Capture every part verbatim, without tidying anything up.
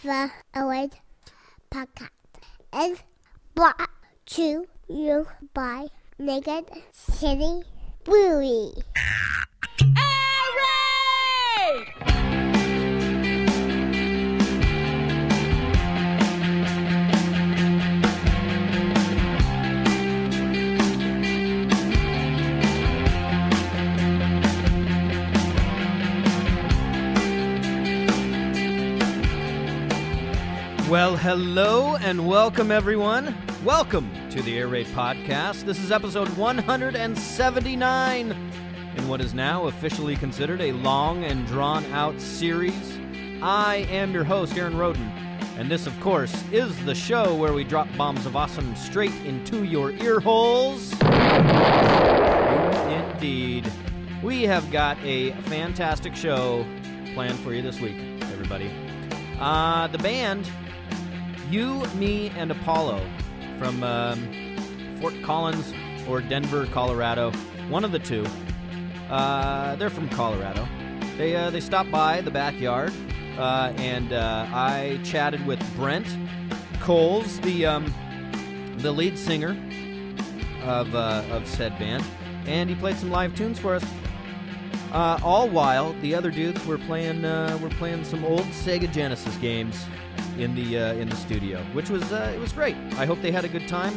the Air Podcast is brought to you by Naked City Brewery. Well, hello and welcome, everyone. Welcome to the Air Raid Podcast. This is episode one hundred seventy-nine in what is now officially considered a long and drawn-out series. I am your host, Aaron Roden, and this, of course, is the show where we drop bombs of awesome straight into your ear holes. Indeed. We have got a fantastic show planned for you this week, everybody. Uh, the band... You, Me, and Apollo from um, Fort Collins or Denver, Colorado. One of the two. Uh, they're from Colorado. They uh, they stopped by the backyard, uh, and uh, I chatted with Brent Coles, the um, the lead singer of uh, of said band, and he played some live tunes for us. Uh, all while the other dudes were playing uh, were playing some old Sega Genesis games in the uh, in the studio, which was uh, it was great. I hope they had a good time.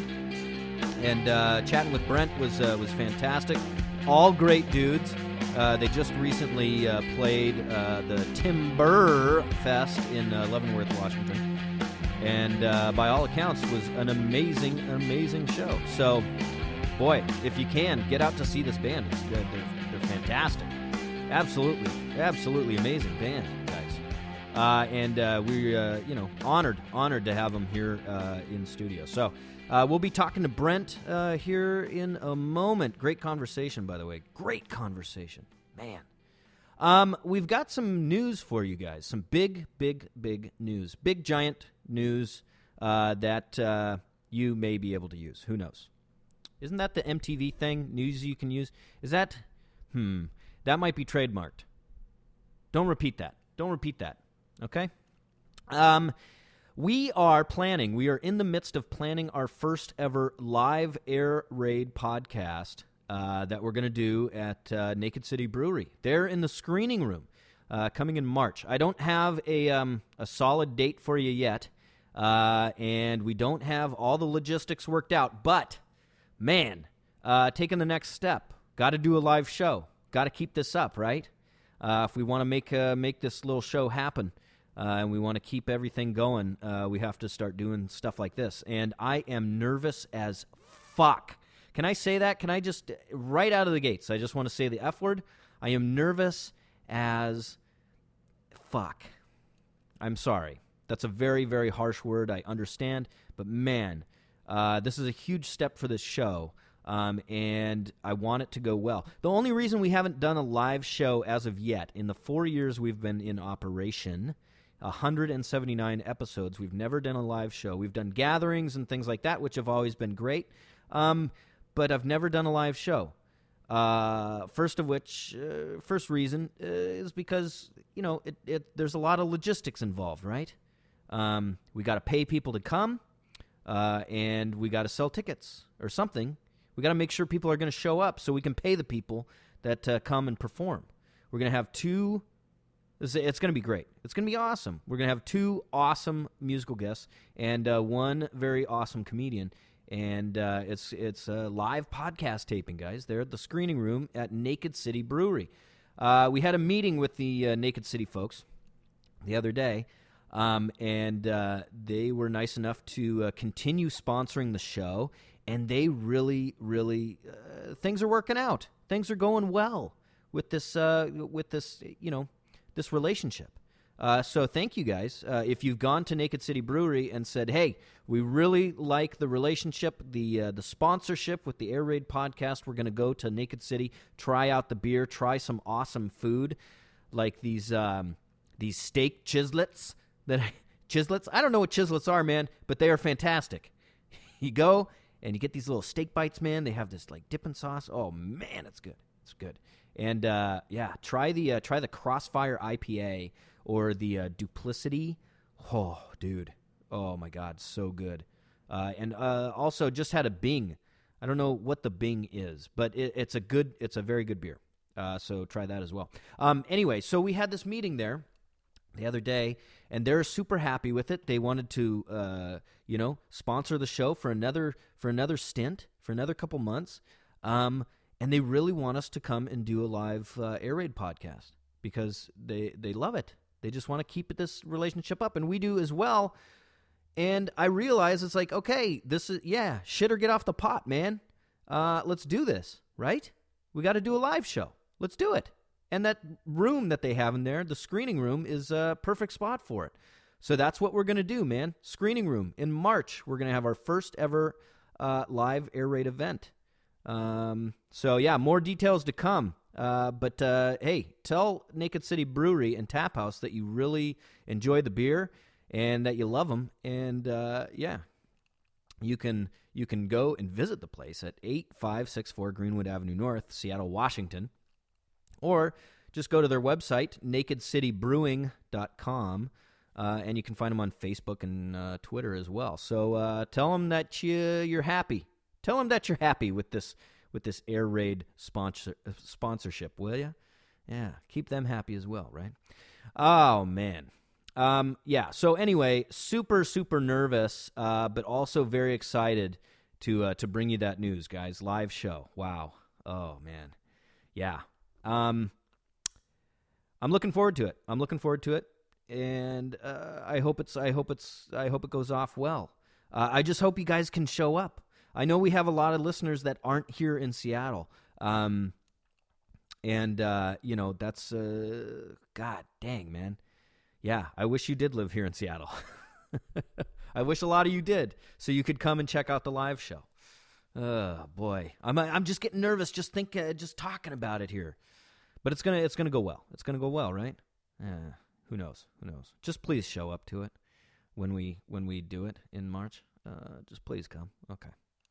And uh, chatting with Brent was uh, was fantastic. All great dudes. Uh, they just recently uh, played uh, the Timber Fest in uh, Leavenworth, Washington, and uh, by all accounts was an amazing, amazing show. So, boy, if you can get out to see this band, it's, they're, they're they're fantastic. Absolutely, absolutely amazing band, guys. Uh, and uh, we're, uh, you know, honored, honored to have them here uh, in studio. So uh, we'll be talking to Brent uh, here in a moment. Great conversation, by the way. Great conversation. Man. Um, we've got some news for you guys. Some big, big, big news. Big, giant news uh, that uh, you may be able to use. Who knows? Isn't that the M T V thing? News you can use? Is that... Hmm... That might be trademarked. Don't repeat that. Don't repeat that. Okay? Um, we are planning, we are in the midst of planning our first ever live Air Raid podcast uh, that we're going to do at uh, Naked City Brewery. They're in the screening room uh, coming in March. I don't have a, um, a solid date for you yet, uh, and we don't have all the logistics worked out, but, man, uh, taking the next step. Got to do a live show. Got to keep this up, right? Uh, if we want to make uh, make this little show happen, uh, and we want to keep everything going, uh, we have to start doing stuff like this. And I am nervous as fuck. Can I say that? Can I just, right out of the gates, I just want to say the F word. I am nervous as fuck. I'm sorry. That's a very, very harsh word. I understand. But man, uh, this is a huge step for this show. Um, and I want it to go well. The only reason we haven't done a live show as of yet, in the four years we've been in operation, one hundred seventy-nine episodes, we've never done a live show. We've done gatherings and things like that, which have always been great, um, but I've never done a live show. Uh, first of which, uh, first reason uh, is because, you know, it, it, there's a lot of logistics involved, right? Um, we got to pay people to come, uh, and we got to sell tickets or something. We got to make sure people are going to show up so we can pay the people that uh, come and perform. We're going to have two. It's going to be great. It's going to be awesome. We're going to have two awesome musical guests and uh, one very awesome comedian. And uh, it's it's a live podcast taping, guys. They're at the screening room at Naked City Brewery. Uh, we had a meeting with the uh, Naked City folks the other day, um, and uh, they were nice enough to uh, continue sponsoring the show. And they really, really, uh, things are working out. Things are going well with this, uh, with this, you know, this relationship. Uh, so thank you guys. Uh, if you've gone to Naked City Brewery and said, "Hey, we really like the relationship, the uh, the sponsorship with the Air Raid podcast. We're going to go to Naked City, try out the beer, try some awesome food, like these um, these steak chislets that chislets. I don't know what chislets are, man, but they are fantastic. You go." And you get these little steak bites, man. They have this like dipping sauce. Oh man, it's good. It's good. And uh, yeah, try the uh, try the Crossfire I P A or the uh, Duplicity. Oh, dude. Oh, my God. So good. Uh, and uh, also just had a Bing. I don't know what the Bing is, but it, it's a good, it's a very good beer. Uh, so try that as well. Um, anyway, so we had this meeting there the other day, and they're super happy with it. They wanted to, uh, you know, sponsor the show for another for another stint, for another couple months, um, and they really want us to come and do a live uh, Air Raid podcast because they they love it. They just want to keep this relationship up, and we do as well. And I realize it's like, okay, this is yeah, shit or get off the pot, man. Uh, let's do this, right? We got to do a live show. Let's do it. And that room that they have in there, the screening room, is a perfect spot for it. So that's what we're going to do, man. Screening room. In March, we're going to have our first ever uh, live Air Raid event. Um, so, yeah, more details to come. Uh, but, uh, hey, tell Naked City Brewery and Tap House that you really enjoy the beer and that you love them. And, uh, yeah, you can you can go and visit the place at eight five six four Greenwood Avenue North, Seattle, Washington. Or just go to their website, naked city brewing dot com, uh, and you can find them on Facebook and uh, Twitter as well. So uh, tell them that you, you're happy. Tell them that you're happy with this with this Air Raid sponsor, sponsorship, will you? Yeah, keep them happy as well, right? Oh, man. Um, yeah, so anyway, super, super nervous, uh, but also very excited to uh, to bring you that news, guys. Live show. Wow. Oh, man. Yeah. Um, I'm looking forward to it. I'm looking forward to it, and uh, I hope it's. I hope it's. I hope it goes off well. Uh, I just hope you guys can show up. I know we have a lot of listeners that aren't here in Seattle, um, and uh, you know that's. Uh, God dang, man. Yeah, I wish you did live here in Seattle. I wish a lot of you did, so you could come and check out the live show. Oh boy, I'm. I'm just getting nervous. Just think. Uh, just talking about it here. But it's gonna it's gonna go well. It's gonna go well, right? Yeah. Who knows? Who knows? Just please show up to it when we when we do it in March. Uh, just please come. Okay.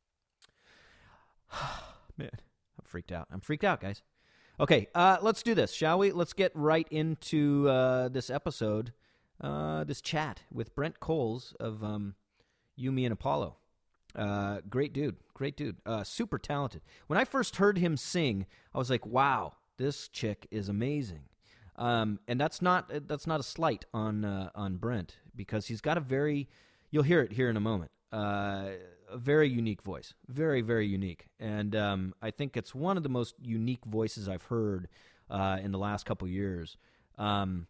Man, I'm freaked out. I'm freaked out, guys. Okay, uh, let's do this, shall we? Let's get right into uh, this episode, uh, this chat with Brent Coles of um, You, Me, and Apollo. Uh, great dude. Great dude. Uh, super talented. When I first heard him sing, I was like, wow. This chick is amazing, um, and that's not that's not a slight on uh, on Brent because he's got a very you'll hear it here in a moment uh, a very unique voice, very very unique, and um, I think it's one of the most unique voices I've heard uh, in the last couple years, um,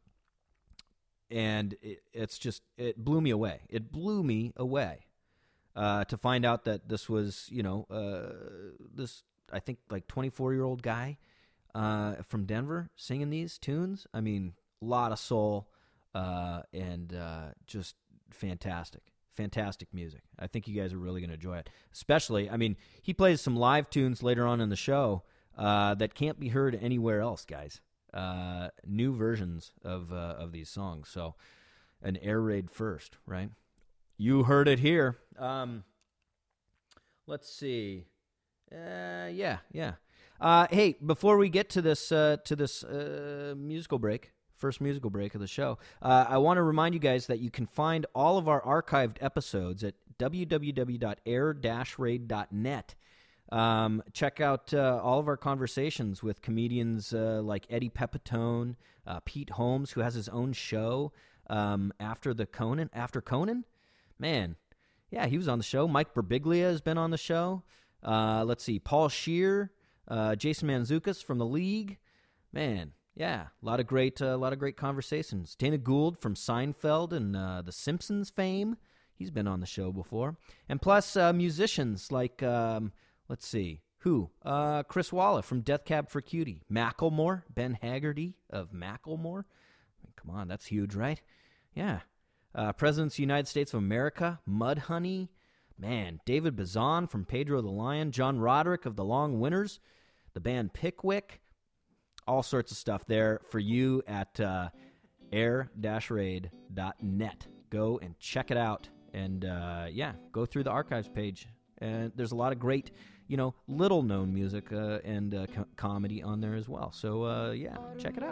and it, it's just it blew me away. It blew me away uh, to find out that this was you know uh, this I think like twenty-four year old guy. Uh, from Denver, singing these tunes. I mean, a lot of soul uh, and uh, just fantastic, fantastic music. I think you guys are really going to enjoy it. Especially, I mean, he plays some live tunes later on in the show uh, that can't be heard anywhere else, guys. Uh, new versions of uh, of these songs. So, an Air Raid first, right? You heard it here. Um, let's see. Uh, yeah, yeah. Uh, hey, before we get to this uh, to this uh, musical break, first musical break of the show, uh, I want to remind you guys that you can find all of our archived episodes at w w w dot air dash raid dot net. Um, check out uh, all of our conversations with comedians uh, like Eddie Pepitone, uh, Pete Holmes, who has his own show um, after the Conan. After Conan, man, yeah, he was on the show. Mike Birbiglia has been on the show. Uh, let's see, Paul Scheer. Uh, Jason Mantzoukas from The League, man, yeah, a lot of great, a uh, lot of great conversations. Dana Gould from Seinfeld and uh, The Simpsons fame, he's been on the show before, and plus uh, musicians like, um, let's see, who? Uh, Chris Walla from Death Cab for Cutie, Macklemore, Ben Haggerty of Macklemore. I mean, come on, that's huge, right? Yeah, uh, Presidents of the United States of America, Mudhoney. Man, David Bazan from Pedro the Lion, John Roderick of The Long Winters, the band Pickwick, all sorts of stuff there for you at uh, air dash raid dot net. Go and check it out. And, uh, yeah, go through the archives page. And there's a lot of great, you know, little-known music uh, and uh, co- comedy on there as well. So, uh, yeah, check it out.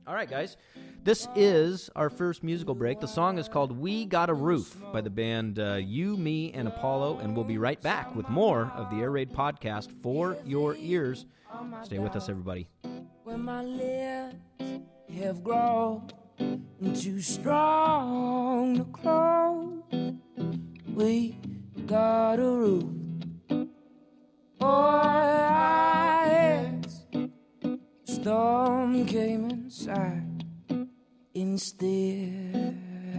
All right, guys. This is our first musical break. The song is called We Got a Roof by the band uh, You, Me, and Apollo, and we'll be right back with more of the Air Raid podcast for your ears. Stay with us, everybody. When my lips have grown too strong to close, we got a roof over our heads. Storm came inside instead.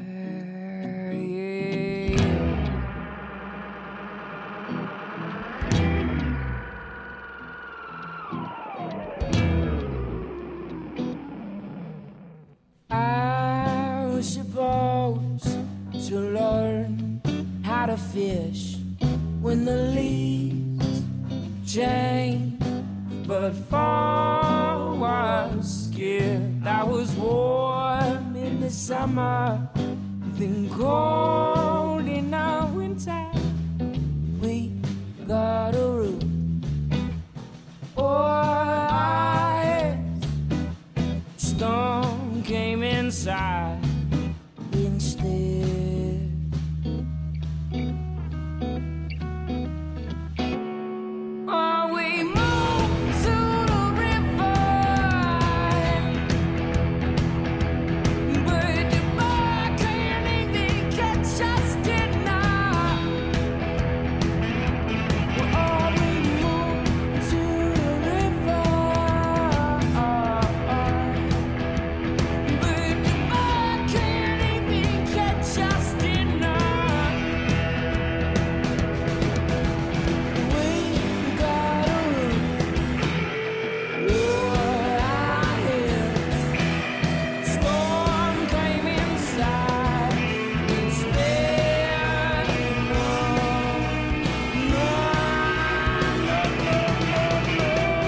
I was supposed to learn how to fish when the leaves change, but fall was scared. I was warm in the summer, then cold in the winter. We got a roof over our heads. Storm came inside instead. Oh, we moved to the river, but the bar can't even catch us tonight. Oh, we moved to the river, but the bar can't even catch us tonight. We got a roof over our heads. Storm came inside instead. No, no, no, no, no.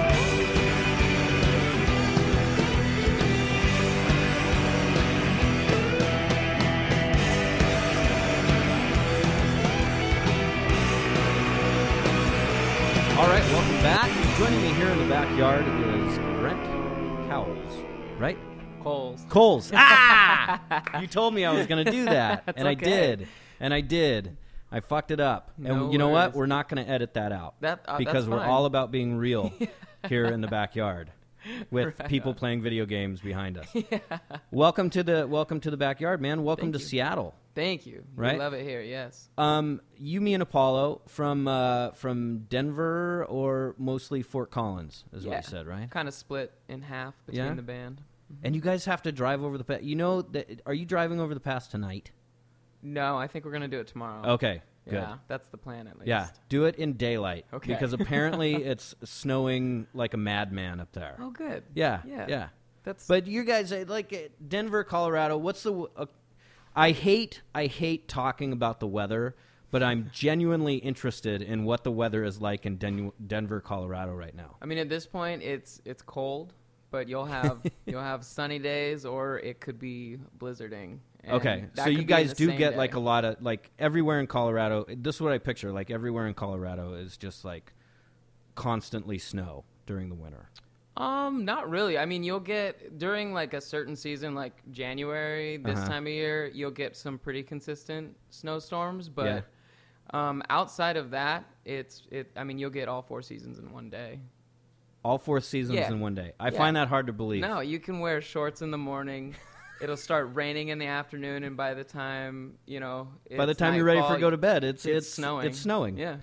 All right, welcome back. Joining me here in the backyard is Brent Cowles, right? Coles. Coles. Ah! You told me I was going to do that, That's and I okay. did, and I did. I fucked it up. No and you know what? worries. We're not going to edit that out That uh, because that's we're fine. all about being real here in the backyard with Right people on. playing video games behind us. Welcome to the welcome to the backyard, man. Welcome Thank to you. Seattle. Thank you. Right? We love it here. Yes. Um, you, me, and Apollo from uh, from Denver or mostly Fort Collins, is what Yeah. you said, right? Kind of split in half between Yeah? the band. And you guys have to drive over the pass. You know, that, are you driving over the pass tonight? No, I think we're gonna do it tomorrow. Okay, good. Yeah, that's the plan at least. Yeah, do it in daylight. Okay. Because apparently it's snowing like a madman up there. Oh, good. Yeah, Yeah. yeah. That's. But you guys, uh, like uh, Denver, Colorado, what's the... Uh, I hate, I hate talking about the weather, but I'm genuinely interested in what the weather is like in Den- Denver, Colorado right now. I mean, at this point, it's it's cold, but you'll have you'll have sunny days, or it could be blizzarding. And Okay, that so you could be guys the do same get day. like a lot of, like everywhere in Colorado, this is what I picture, like everywhere in Colorado is just like constantly snow during the winter. Um, not really. I mean, you'll get during like a certain season, like January this Uh-huh. time of year, you'll get some pretty consistent snowstorms. But Yeah. um, outside of that, it's it. I mean, you'll get all four seasons in one day. All four seasons Yeah. in one day. I Yeah. find that hard to believe. No, you can wear shorts in the morning. It'll start raining in the afternoon, and by the time you know, By the it's time you're ready for nightfall, go to bed, it's it's, it's snowing. It's snowing. Yeah,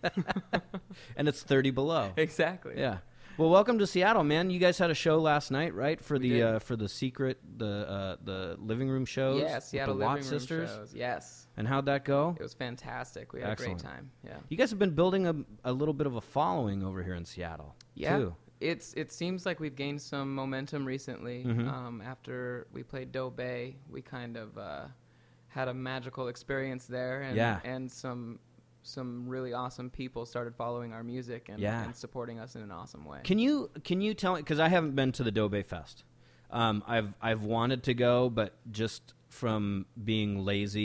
And it's thirty below. exactly. Yeah. Well, welcome to Seattle, man. You guys had a show last night, right? For We the did. uh, for the secret the uh, the living room shows. Yeah, with Seattle the living Watt room sisters. shows. Yes, And how'd that go? it was fantastic. We had Excellent. a great time. Yeah. You guys have been building a, a little bit of a following over here in Seattle. Yeah, Too. it's it seems like we've gained some momentum recently. Mhm. Um, after we played Doe Bay, we kind of uh, had a magical experience there, and Yeah. and some some really awesome people started following our music and, Yeah. and supporting us in an awesome way. Can you can you tell me, because I haven't been to the Doe Bay Fest. Um, I've I've wanted to go, but just from being lazy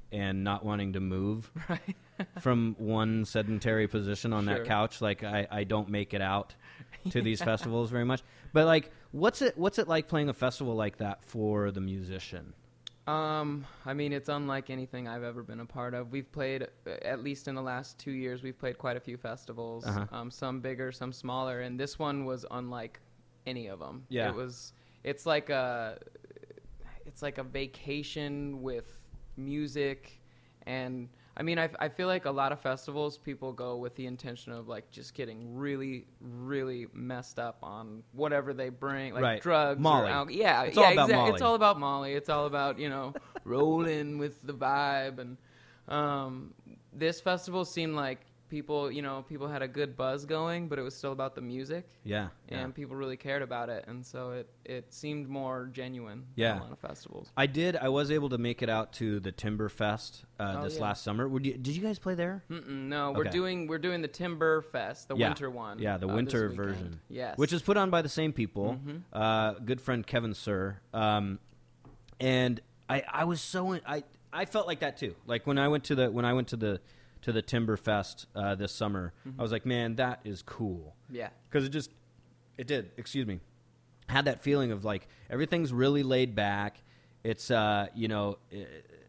and not wanting to move Right. from one sedentary position on Sure. that couch. Like I, I don't make it out to these festivals very much. But like, what's it what's it like playing a festival like that for the musician? Um, I mean, it's unlike anything I've ever been a part of. We've played, uh, at least in the last two years, we've played quite a few festivals. Uh-huh. Um, some bigger, some smaller, and this one was unlike any of them. Yeah. It was. It's like a. It's like a vacation with music, and I mean, I, I feel like a lot of festivals people go with the intention of like just getting really, really messed up on whatever they bring, like Right. drugs, Molly. or alcohol. Yeah, It's yeah, all about exact- Molly. It's all about Molly. It's all about you know rolling with the vibe, and um, this festival seemed like people, you know, people had a good buzz going, but it was still about the music, Yeah. yeah. and people really cared about it, and so it it seemed more genuine Yeah. than a lot of festivals. I did. I was able to make it out to the Timber Fest uh, Oh, this yeah. last summer. Would you, did you guys play there? Mm-mm, no, we're Okay. doing we're doing the Timber Fest, the Yeah. winter one. Yeah, the uh, this winter weekend. version. Yes, Which is put on by the same people. Mhm. Uh, good friend Kevin Sir. Um, and I, I was so I I felt like that too. Like when I went to the when I went to the to the Timber Fest uh, this summer, I was like, man, that is cool. yeah, Because it just, it did, excuse me, had that feeling of like everything's really laid back. It's, uh, you know, eh,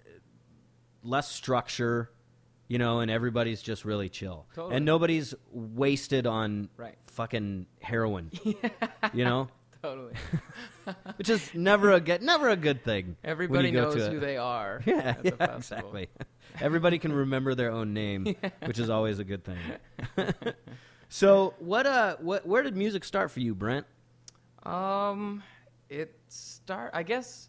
less structure, you know, and everybody's just really chill. Totally. And nobody's wasted on Right. fucking heroin, you know, totally. which is never a good, never a good thing. when Everybody you go knows to who it. they are. Yeah, at the yeah, festival. exactly. Everybody can remember their own name, which is always a good thing. So, what uh, what where did music start for you, Brent? Um, it start. I guess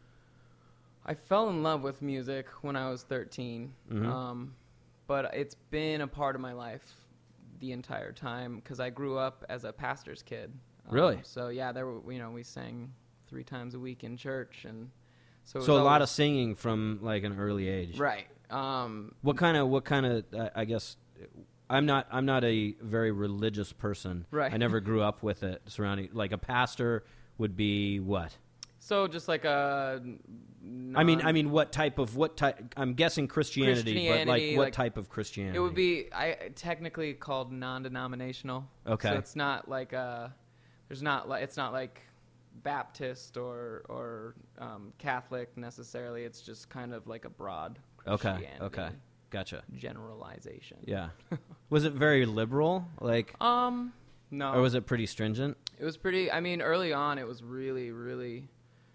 I fell in love with music when I was thirteen. Mhm. Um, but it's been a part of my life the entire time because I grew up as a pastor's kid. Um, Really? So yeah, there were you know we sang three times a week in church, and so it was So a lot of always- singing from like an early age. right. Um, What kind of what kind of uh, I guess I'm not I'm not a very religious person. Right. I never grew up with it surrounding like a pastor would be what? so just like a. I mean I non- mean what type of what type I'm guessing Christianity, but like Christianity, what like- type of Christianity? It would be I technically called non-denominational. Okay. So it's not like a, there's not like it's not like Baptist or or um, Catholic necessarily. It's just kind of like a broad Okay. Christianity Okay. Gotcha. generalization. Yeah. Was it very liberal like Um. No. or was it pretty stringent? It was pretty. I mean, early on, it was really, really,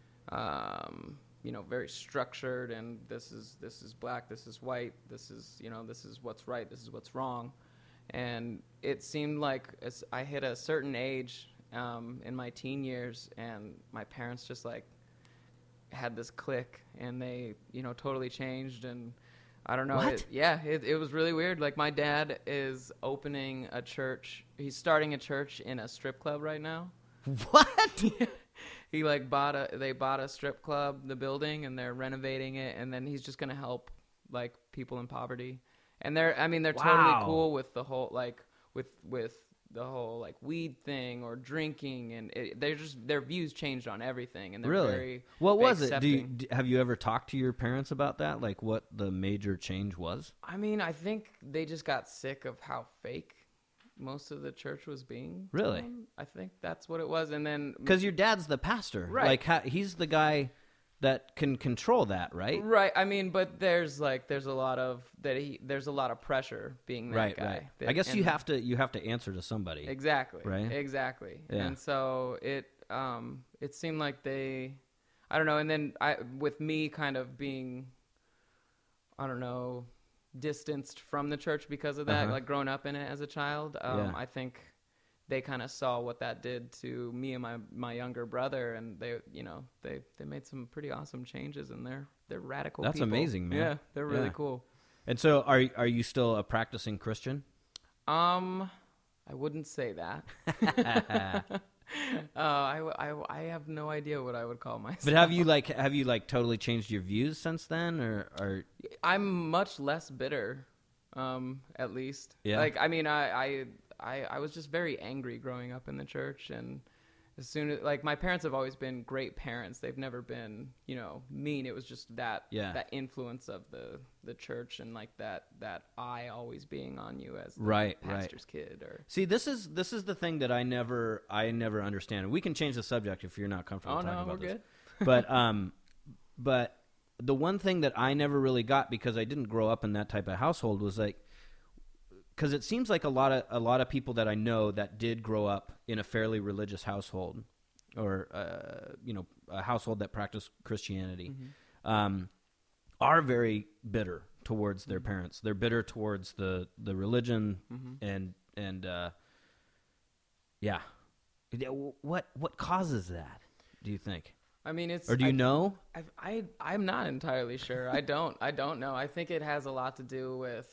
um, you know, very structured. And this is this is black. This is white. This is you know, this is what's right. This is what's wrong. And it seemed like as I hit a certain age um, in my teen years, and my parents just like had this click, and they you know totally changed. And I don't know. What? It, yeah, it, it was really weird. Like my dad is opening a church. He's starting a church in a strip club right now. What? He like bought a they bought a strip club, the building, and they're renovating it, and then he's just gonna help like people in poverty. And they're I mean they're Wow. totally cool with the whole like with with the whole like weed thing or drinking, and it, they're just their views changed on everything, and they're Really? very What was it? Do you, accepting. d have you ever talked to your parents about that? Like what the major change was? I mean, I think they just got sick of how fake most of the church was being. Really? Um, I think that's what it was. And then Because your dad's the pastor, Right. Like ha- he's the guy that can control that, right? right, I mean, but there's like there's a lot of that he there's a lot of pressure being that Right, guy. right. That- I guess you and- have to you have to answer to somebody. exactly Right? exactly. Yeah. And so it um it seemed like they I don't know. And then I with me kind of being I don't know distanced from the church because of that, Uh-huh. like growing up in it as a child. Um, Yeah. I think they kind of saw what that did to me and my my younger brother, and they you know they they made some pretty awesome changes, and they're they're radical. That's people. amazing, man. Yeah, they're really Yeah. cool. And so, are are you still a practicing Christian? Um, I wouldn't say that. uh, I, I, I have no idea what I would call myself. But have you like have you like totally changed your views since then, or or I'm much less bitter, um, at least. Yeah. Like, I mean, I, I, I, I was just very angry growing up in the church, and as soon as, like, my parents have always been great parents. They've never been, you know, mean. It was just that Yeah. that influence of the the church and like that that eye always being on you as the Right, right. pastor's kid. Or See, this is this is the thing that I never I never understand. We can change the subject if you're not comfortable oh talking no, about we're this. good. But um, but the one thing that I never really got, because I didn't grow up in that type of household, was like, because it seems like a lot of a lot of people that I know that did grow up in a fairly religious household, or uh, you know, a household that practiced Christianity, Mm-hmm. um, are very bitter towards their parents. They're bitter towards the the religion, Mm-hmm. and and uh, yeah, Yeah, what what causes that? Do you think, I mean, it's or do you I, know? I, I I'm not entirely sure. I don't I don't know. I think it has a lot to do with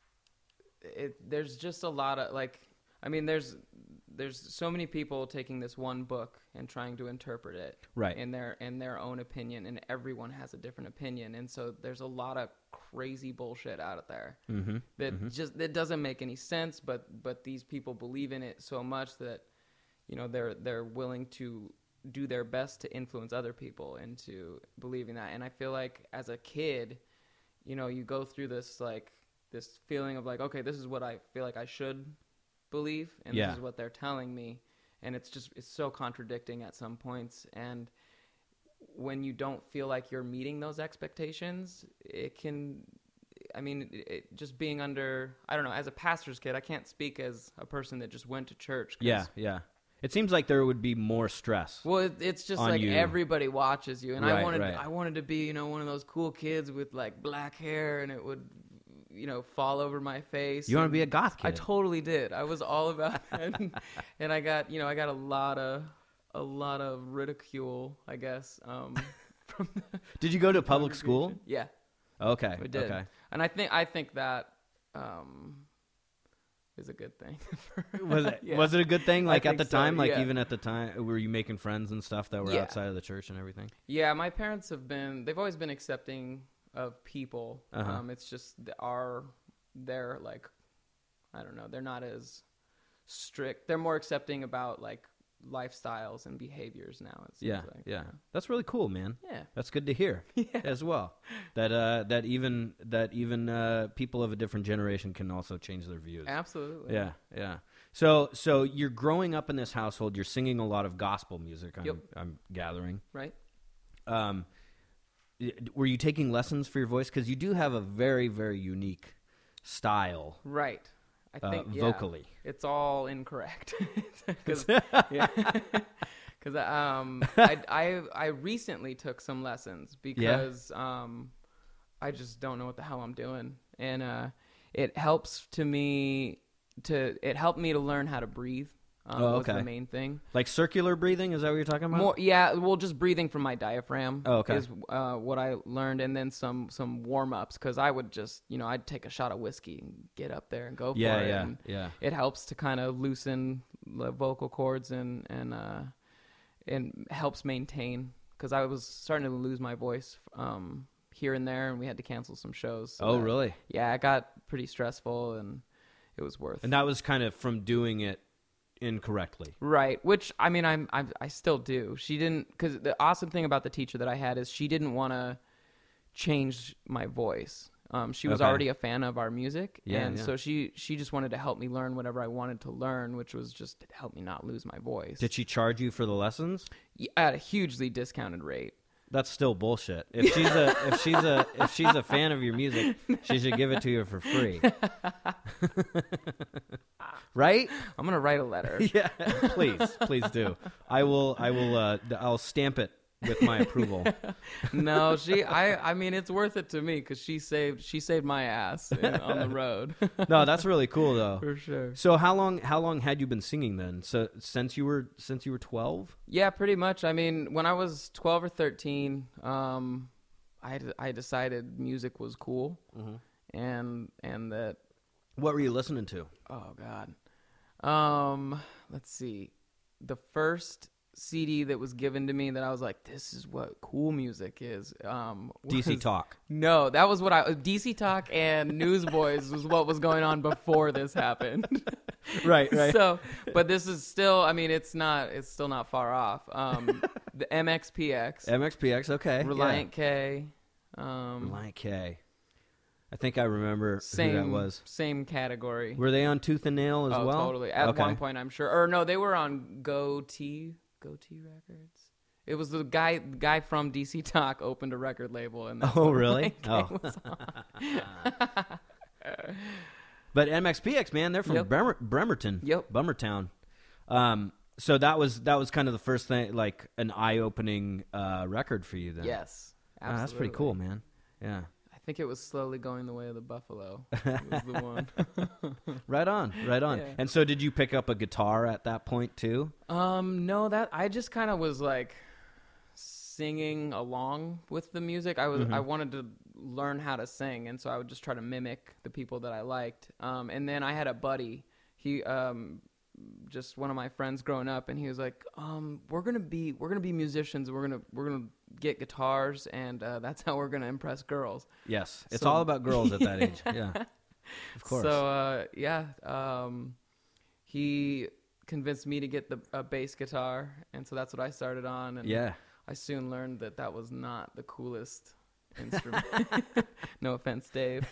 it. There's just a lot of like. I mean, there's there's so many people taking this one book and trying to interpret it Right. in their in their own opinion, and everyone has a different opinion, and so there's a lot of crazy bullshit out there Mm-hmm. that just that doesn't make any sense. But but these people believe in it so much that, you know, they're they're willing to do their best to influence other people into believing that. And I feel like as a kid, you know, you go through this like this feeling of like, okay, this is what I feel like I should believe, and Yeah. this is what they're telling me, and it's just it's so contradicting at some points. And when you don't feel like you're meeting those expectations, it can, I mean, it, it, just being under, I don't know, as a pastor's kid, I can't speak as a person that just went to church. 'Cause, Yeah, yeah. It seems like there would be more stress. well, it, it's just On like you. everybody watches you, and I Right, wanted, right. I wanted to be, you know, one of those cool kids with like black hair, and it would, you know, fall over my face. You want to and be a goth kid? I totally did. I was all about it, and, and I got, you know, I got a lot of, a lot of ridicule, I guess, um, from the Did you go to public school? congregation. Yeah, Okay. we did, Okay. and I think, I think that, um, is a good thing. for- Was it Yeah. was it a good thing? I Like at think the so, time, like yeah. even at the time, were you making friends and stuff that were Yeah. outside of the church and everything? Yeah, my parents have been, they've always been accepting of people. Uh-huh. Um, it's just th- our, they're like, I don't know, they're not as strict. They're more accepting about like lifestyles and behaviors now. It seems Yeah, like. yeah. That's really cool, man. Yeah. That's good to hear as well. That uh, that even that even uh, people of a different generation can also change their views. Absolutely. Yeah, yeah. So so you're growing up in this household. You're singing a lot of gospel music. I'm, Yep. I'm gathering. Right? Um, y- were you taking lessons for your voice? Because you do have a very very unique style Right. I uh, think yeah, vocally. it's all incorrect. Because um, I, I, I recently took some lessons because um, I just don't know what the hell I'm doing. And uh, it helps to me to it helped me to learn how to breathe. Um, Oh, was okay. the main thing. Like circular breathing? Is that what you're talking about? More, yeah, well, just breathing from my diaphragm Oh, okay. is uh, what I learned, and then some some warm ups because I would just, you know, I'd take a shot of whiskey and get up there and go yeah, for it. yeah, and yeah. it helps to kind of loosen the vocal cords and and uh, and helps maintain because I was starting to lose my voice um, here and there, and we had to cancel some shows. so Oh, that- really? Yeah, it got pretty stressful, and it was worth. And that was kind of from doing it incorrectly. Right, which I mean, I'm, I'm I still do. She didn't, because the awesome thing about the teacher that I had is she didn't want to change my voice. Um, she was Okay. already a fan of our music, Yeah, and yeah. so she she just wanted to help me learn whatever I wanted to learn, which was just help me not lose my voice. Did she charge you for the lessons? Yeah, at a hugely discounted rate. That's still bullshit. If she's a if she's a if she's a fan of your music, she should give it to you for free. Right? I'm gonna write a letter. Yeah. Please, please do. I will I will uh I'll stamp it with my approval. No, she. I. I mean, it's worth it to me because she saved. She saved my ass in, on the road. No, that's really cool though. For sure. So how long how long had you been singing then? So since you were since you were twelve? Yeah, pretty much. I mean, when I was twelve or thirteen, um, I, d- I decided music was cool, and and that What were you listening to? oh god, um, let's see, the first C D that was given to me that I was like, this is what cool music is. Um, D C was- Talk. No, that was what I D C Talk and Newsboys was what was going on before this happened. Right, right. So, but this is still, I mean, it's not, it's still not far off. Um, the M X P X, M X P X, okay. Reliant K. Um, Reliant K. I think I remember same, who that was. Same category. Were they on Tooth and Nail as oh, well? Totally. At okay. one point, I'm sure. Or no, they were on Go T, Go T Records. It was the guy, guy from D C Talk opened a record label, and that's oh, what really? Reliant K Oh. was on. But M X P X, man, they're from Yep. Bremer- Bremerton. Yep. Bummertown. Um, so that was that was kind of the first thing, like an eye-opening uh, record for you then. Yes, Ah, absolutely. that's pretty cool, man. Yeah. I think it was slowly going the way of the buffalo. It was the one. Right on, right on. Yeah. And so did you pick up a guitar at that point too? Um, no, that I just kind of was like singing along with the music. I was Mm-hmm. I wanted to learn how to sing, and so I would just try to mimic the people that I liked. Um, and then I had a buddy. He um, just one of my friends growing up, and he was like, um, "We're gonna be we're gonna be musicians. We're gonna we're gonna get guitars, and uh, that's how we're gonna impress girls." Yes. It's So- all about girls at that age. Yeah. Of course. So uh, yeah, um, he convinced me to get the a bass guitar, and so that's what I started on. And yeah. I soon learned that that was not the coolest instrument. No offense, Dave.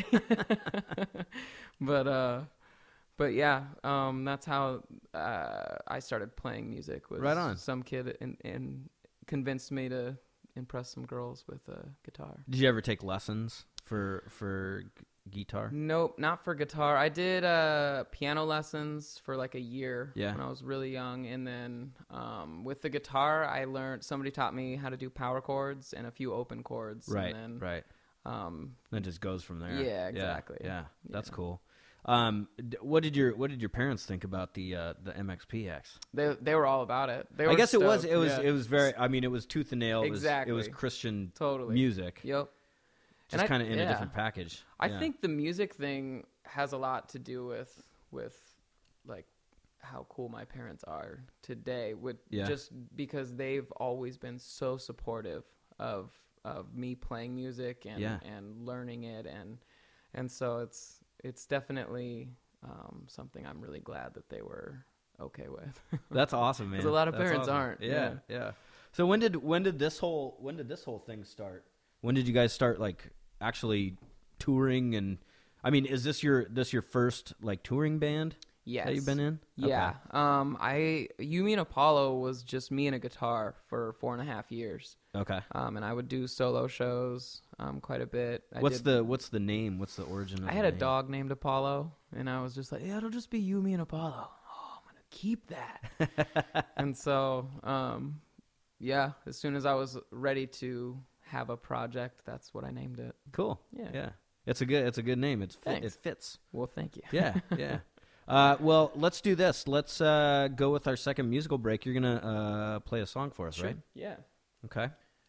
but uh, but yeah, um, that's how uh, I started playing music. Was Right on. Some kid in, in convinced me to impress some girls with a guitar. Did you ever take lessons for for g- guitar? Nope, not for guitar. I did uh, piano lessons for like a year Yeah. when I was really young, and then um, with the guitar, I learned. Somebody taught me how to do power chords and a few open chords. Right. And then, Right. Um, Then it just goes from there. Yeah, exactly. Yeah. yeah. That's Yeah. cool. Um, d- what did your what did your parents think about the uh, the M X P X? they they were all about it. They I were guess it was stoked, it was yeah. it was very. I mean, it was tooth and nail. It was, Exactly. it was Christian Totally. music, Yep. And just I- kind of in a yeah. different package. I Yeah. think the music thing has a lot to do with with like how cool my parents are today. With Yeah. just because they've always been so supportive of of me playing music and Yeah. and learning it, and and so it's it's definitely um, something I'm really glad that they were okay with. That's awesome, man. 'Cause a lot of That's parents awesome. aren't, Yeah, yeah. yeah. So when did when did this whole when did this whole thing start? When did you guys start like actually touring? And I mean, is this your this your first like touring band Yes. that you've been in? Yeah. Okay. Um, I You Mean Apollo was just me and a guitar for four and a half years. Okay. Um, and I would do solo shows um, quite a bit. I What's did, the what's the name? What's the origin of I the had a name? dog named Apollo, and I was just like, yeah, it'll just be You, Me, and Apollo. Oh, I'm gonna keep that. And so, um, yeah, as soon as I was ready to have a project, that's what I named it. Cool. Yeah. Yeah. It's a good it's a good name. It's fit, it Thanks. fits. Well, thank you. Yeah, yeah. Uh, well, let's do this. Let's uh, go with our second musical break. You're gonna uh, play a song for us, Sure. right? Yeah. Okay.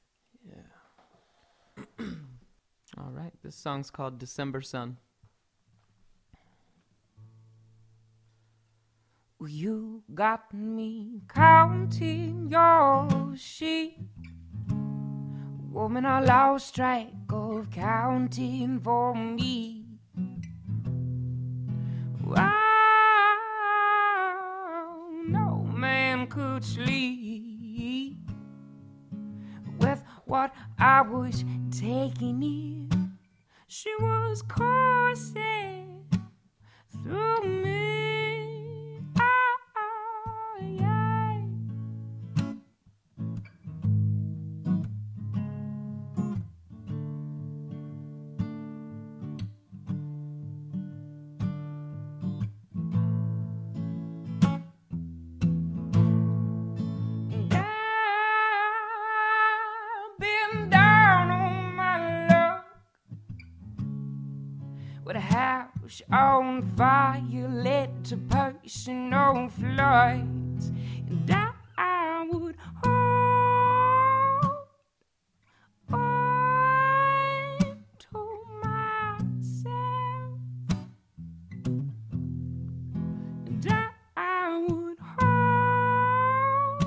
Yeah. All right. This song's called December Sun. You got me counting your sheep. Woman, I lost track of counting for me. Wow, no man could sleep with what I was taking in. She was coursing through me. Ah, yeah. And I've been down on my luck with a house on fire, led to personal floods, and I would hold on to myself, and I would hold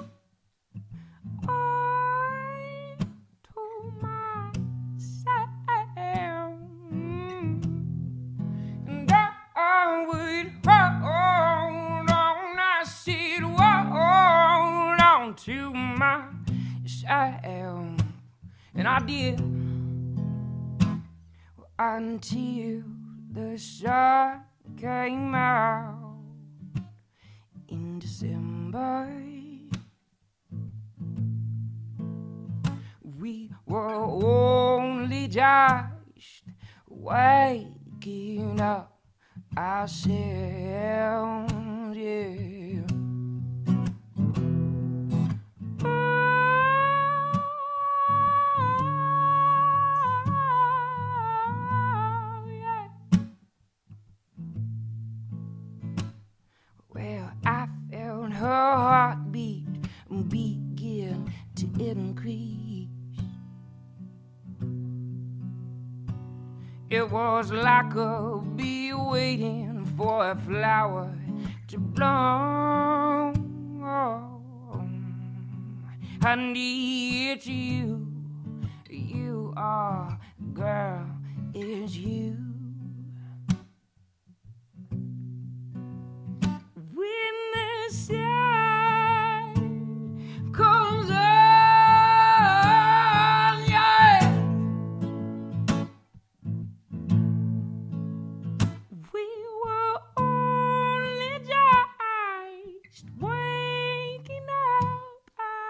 on to myself, and I would hold to myself, and I did until the sun came out in December. We were only just waking up ourselves, yeah. Oh, yeah. Well, I felt her heartbeat begin to increase. It was like a bee waiting for a flower to bloom. I need you. You are, girl, is you. When the sun comes on, yeah. We were only just waking up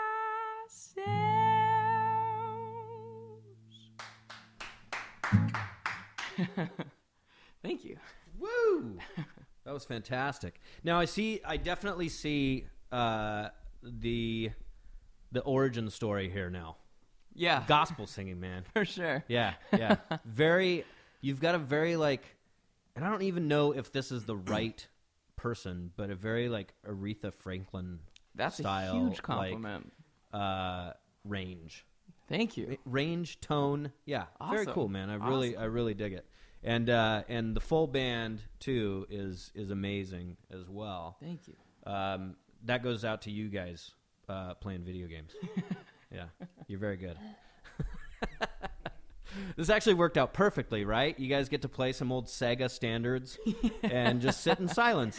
ourselves. Thank you. Woo! That was fantastic. Now I see, I definitely see uh, the the origin story here now. Yeah, Gospel singing, man. for sure. Yeah, yeah. Very. You've got a very like, and I don't even know if this is the right person, but a very like Aretha Franklin That's style, a huge compliment. Like, uh, range, Thank you. range, tone. Yeah, very Awesome. cool, man. I really, Awesome. I really dig it. And uh, and the full band too is is amazing as well. Thank you. Um, that goes out to you guys uh, playing video games. Yeah, you're very good. This actually worked out perfectly, right? You guys get to play some old Sega standards and just sit in silence.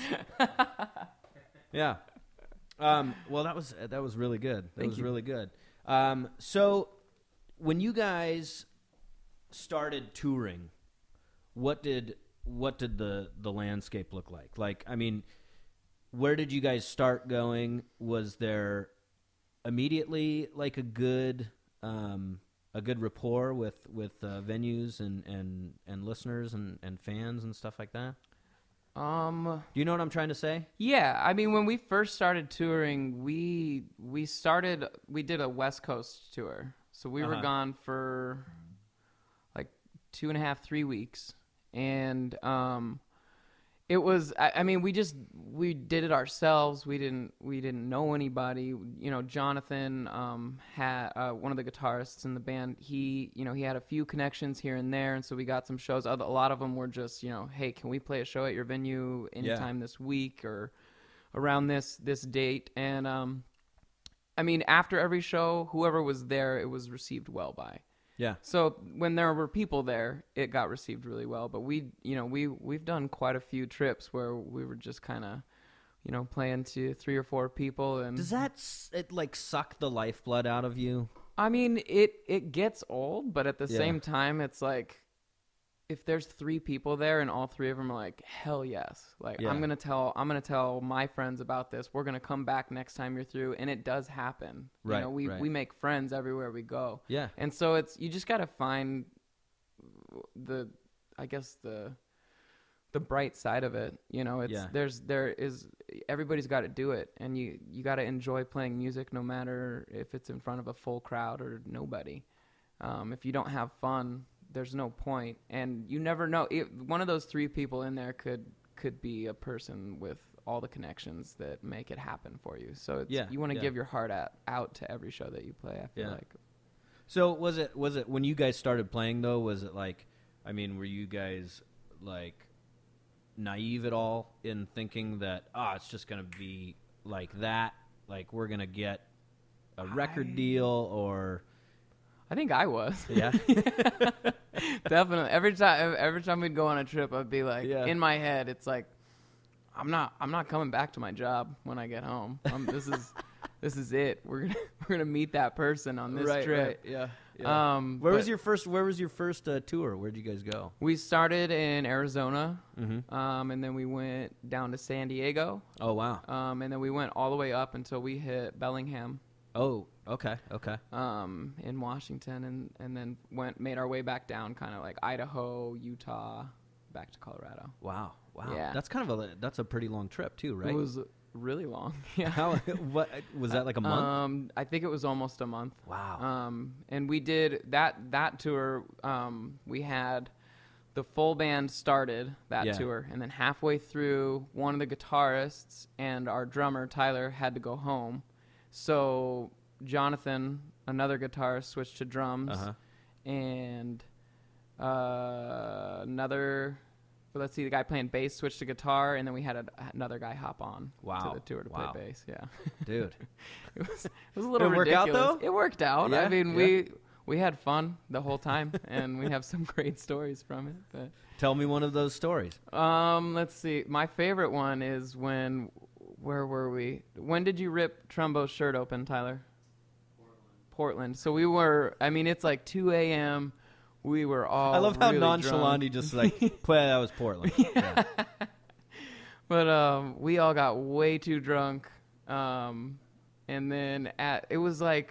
Yeah. Um, well, that was that was really good. That Thank was you. really good. Um, so, when you guys started touring, what did what did the the landscape look like? Like, I mean, where did you guys start going? Was there immediately like a good um, a good rapport with with uh, venues and, and, and listeners and, and fans and stuff like that? Um, Do you know what I'm trying to say? yeah, I mean, when we first started touring, we we started we did a West Coast tour, so we were Uh-huh. gone for like two and a half, three weeks, and um, it was. I, I mean, we just we did it ourselves. We didn't we didn't know anybody. You know, Jonathan um, had uh, one of the guitarists in the band. He you know he had a few connections here and there, and so we got some shows. Other- A lot of them were just you know, hey, can we play a show at your venue anytime this week or around this this date? And um, I mean, after every show, whoever was there, it was received well by. Yeah. So when there were people there, it got received really well. But we, you know, we we've done quite a few trips where we were just kind of, you know, playing to three or four people. And Does that s- it like suck the lifeblood out of you? I mean, it it gets old, but at the Yeah. same time, it's like if there's three people there and all three of them are like, hell yes, like Yeah. I'm gonna tell I'm gonna tell my friends about this. We're gonna come back next time you're through, and it does happen. Right, You know, we right. we make friends everywhere we go. Yeah. And so it's you just got to find the I guess the the bright side of it, you know, it's Yeah. there's there is everybody's got to do it, and you you got to enjoy playing music no matter if it's in front of a full crowd or nobody. Um, if you don't have fun, there's no point, and you never know. It, one of those three people in there could could be a person with all the connections that make it happen for you. So it's, Yeah, you want to yeah. give your heart at, out to every show that you play. I feel Yeah. like. So was it was it when you guys started playing though? Was it like, I mean, were you guys like naive at all in thinking that ah, it's just gonna be like that? Like we're gonna get a record I- deal or I think I was. yeah, Definitely. Every time, every time we'd go on a trip, I'd be like, Yeah. in my head, it's like, I'm not, I'm not coming back to my job when I get home. Um, this is, this is it. We're gonna we're gonna meet that person on this right, trip. Right, yeah. yeah. Um, where was but your first? Where was your first uh, tour? Where'd you guys go? We started in Arizona, Mm-hmm. um, and then we went down to San Diego, Oh wow. um, and then we went all the way up until we hit Bellingham, Oh okay, okay. um, in Washington, and, and then went made our way back down, kind of like Idaho, Utah, back to Colorado. Wow, wow. Yeah. That's kind of a that's a pretty long trip too, right? It was really long. Yeah. How? What was that like a month? Um, I think it was almost a month. Wow. Um, and we did that that tour. Um, we had the full band started that Yeah. tour, and then halfway through, one of the guitarists and our drummer Tyler had to go home, so Jonathan, another guitarist, switched to drums, Uh-huh. and uh, another. Let's see, the guy playing bass switched to guitar, and then we had a, another guy hop on Wow. to the tour to Wow. play bass. Yeah. Dude. It was, it was a little Did it work out, ridiculous. though? It worked out. Yeah, I mean, yeah. we we had fun the whole time, and we have some great stories from it. Tell me one of those stories. But um, let's see. My favorite one is when, where were we? When did you rip Trumbo's shirt open, Tyler? Portland. Portland. So we were. I mean, it's like two a.m. We were all. I love how really nonchalant drunk. he just like, well, that was Portland. Yeah. But um, we all got way too drunk, um, and then at it was like,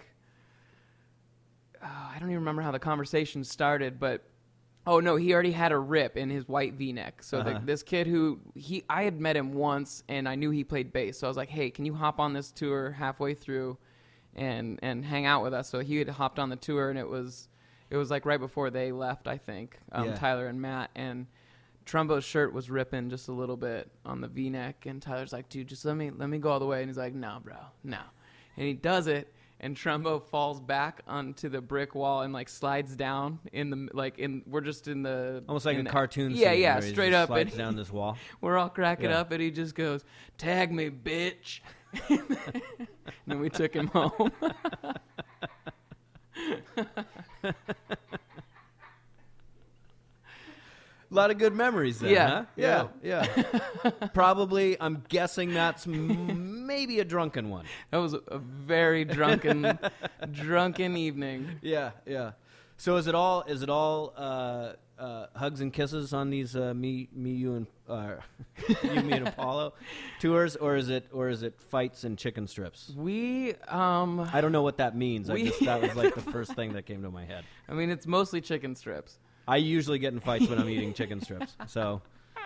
uh, I don't even remember how the conversation started, but oh no, he already had a rip in his white V-neck. So Uh-huh. the, this kid who he, I had met him once, and I knew he played bass. So I was like, hey, can you hop on this tour halfway through, and and hang out with us? So he had hopped on the tour, and it was. It was like right before they left, I think, um, Yeah. Tyler and Matt. And Trumbo's shirt was ripping just a little bit on the V-neck. And Tyler's like, dude, just let me let me go all the way. And he's like, no, bro, no. And he does it. And Trumbo falls back onto the brick wall and like slides down in the, like in, we're just in the. Almost like in a the- cartoon Yeah, scene yeah, where he straight just up. slides And down this wall. we're all cracking Yeah. up. And he just goes, tag me, bitch. And then we took him home. A lot of good memories there, Yeah, huh? Yeah, yeah. Probably, I'm guessing that's m- maybe a drunken one. That was a very drunken, drunken evening. Yeah, yeah. So is it all is it all uh, uh, hugs and kisses on these uh, me me you and uh, you me and Apollo tours, or is it or is it fights and chicken strips? We, um, I don't know what that means. I We- just that was like the first thing that came to my head. I mean, it's mostly chicken strips. I usually get in fights when I'm eating chicken strips. So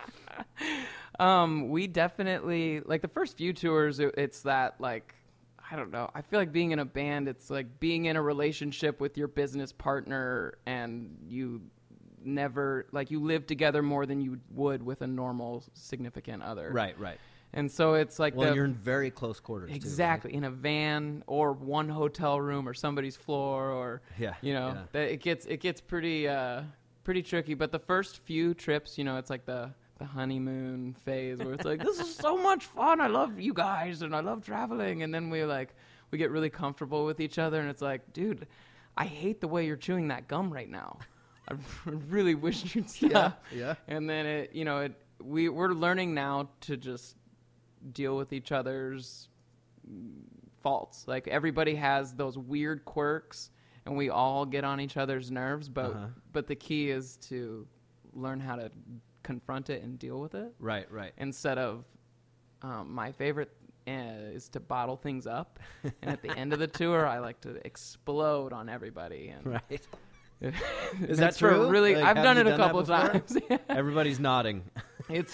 Um, we definitely, like the first few tours, it, it's that like, I don't know. I feel like being in a band, it's like being in a relationship with your business partner, and you never, like you live together more than you would with a normal significant other. right, right. And so it's like Well, the, you're in very close quarters. exactly, in a van or one hotel room or somebody's floor, or Yeah, you know, yeah. that it gets it gets pretty uh pretty tricky. But the first few trips, you know, it's like the the honeymoon phase where it's like, this is so much fun, I love you guys and I love traveling, and then we like we get really comfortable with each other, and it's like, dude, I hate the way you're chewing that gum right now. I really wish you'd stop. Yeah, yeah. And then it, you know, it we we're learning now to just deal with each other's faults. Like everybody has those weird quirks, and we all get on each other's nerves. But Uh-huh. but the key is to learn how to confront it and deal with it, Right, right. instead of um, my favorite uh, is to bottle things up. And at the end of the tour, I like to explode on everybody. And Right. is that true? Really, Like, I've have done you it a done that couple of before? times. Everybody's nodding. It's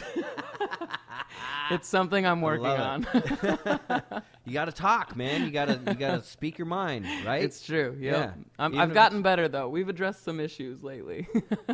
it's something I'm working love on. You got to talk, man. You got to you got to speak your mind, right? It's true. Yep. Yeah. I'm, Even I've if gotten it's- better though. We've addressed some issues lately.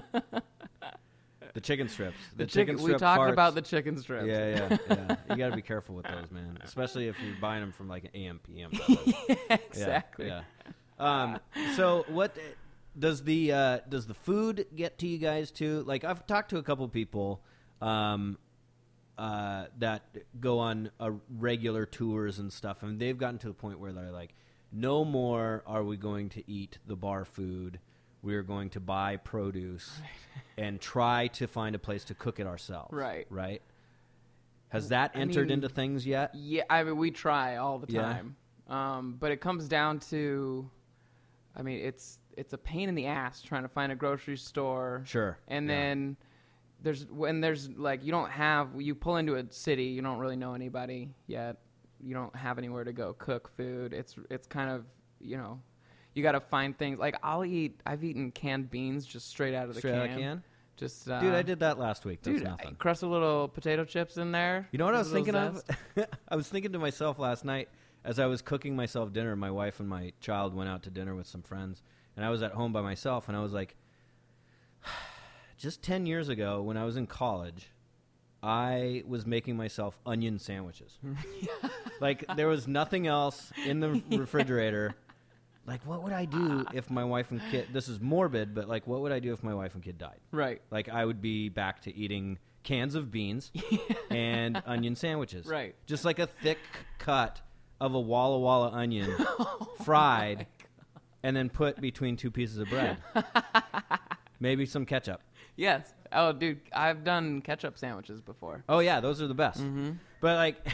The chicken strips. the chicken chicken. We strip talked farts. about the chicken strips. Yeah, yeah, yeah. You got to be careful with those, man. Especially if you're buying them from like an A M P M. exactly. Yeah. yeah. Um. So what does the uh, does the food get to you guys too? Like I've talked to a couple people, um, uh, that go on uh, regular tours and stuff, and they've gotten to the point where they're like, no more are we going to eat the bar food. We're going to buy produce and try to find a place to cook it ourselves. Right. Right. Has that I entered mean, into things yet? Yeah, I mean, we try all the Yeah. time. Um, but it comes down to, I mean, it's it's a pain in the ass trying to find a grocery store. Sure. And Yeah. then there's when there's like you don't have you pull into a city, you don't really know anybody yet. You don't have anywhere to go cook food. It's it's kind of, you know, you got to find things. Like I'll eat I've eaten canned beans just straight out of the Straight can. out of can? Just uh, Dude, I did that last week. That's Dude, nothing. crust a little potato chips in there. You know what I was a little thinking of? zest. I was thinking to myself last night as I was cooking myself dinner. My wife and my child went out to dinner with some friends, and I was at home by myself, and I was like, just ten years ago when I was in college, I was making myself onion sandwiches. Like, there was nothing else in the refrigerator. Like, what would I do if my wife and kid... This is morbid, but, like, what would I do if my wife and kid died? Right. Like, I would be back to eating cans of beans and onion sandwiches. Right. Just like a thick cut of a Walla Walla onion, fried, and then put between two pieces of bread. Maybe some ketchup. Yes. Oh, dude, I've done ketchup sandwiches before. Oh, yeah, those are the best. Mm-hmm. But, like...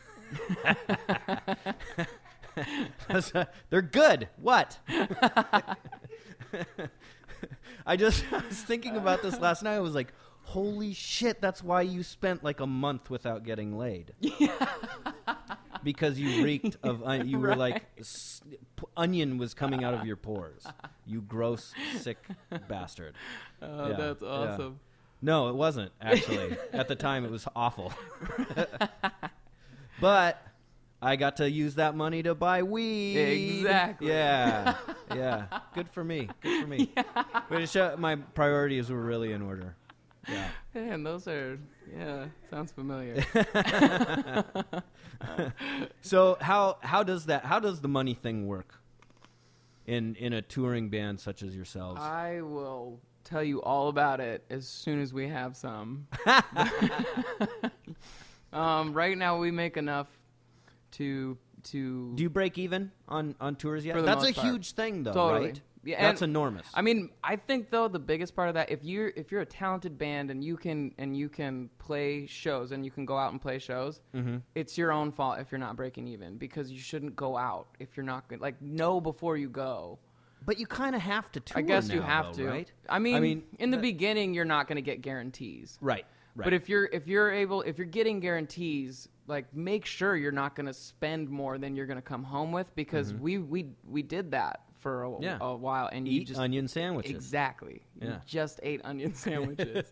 They're good. What? I just I was thinking about this last night. I was like, holy shit, that's why you spent like a month without getting laid. Yeah. Because you reeked of on- you were Right. like s- p- onion was coming out of your pores. You gross sick bastard. Oh, Yeah, that's yeah. awesome. No, it wasn't actually. At the time it was awful. But I got to use that money to buy weed. Exactly. Yeah. Yeah. Good for me. Good for me. Yeah. But it show, my priorities were really in order. Yeah. Man, those are, yeah, sounds familiar. So how how does that how does the money thing work in in a touring band such as yourselves? I will tell you all about it as soon as we have some. um, right now we make enough to to. Do you break even on, on tours yet? For the That's a most part. huge thing, though, Totally. right? Yeah, That's and- enormous. I mean, I think though the biggest part of that, if you're if you're a talented band and you can and you can play shows and you can go out and play shows, mm-hmm. it's your own fault if you're not breaking even, because you shouldn't go out if you're not good. Like, know before you go. But you kind of have to tour I guess you now, have though, to. right? I mean, I mean, in the that- beginning, you're not going to get guarantees. Right. Right. But if you're if you're able if you're getting guarantees, like, make sure you're not going to spend more than you're going to come home with, because Mm-hmm. we, we we did that for a, Yeah. a while, and you Eat just onion sandwiches. exactly you Yeah. just ate onion sandwiches.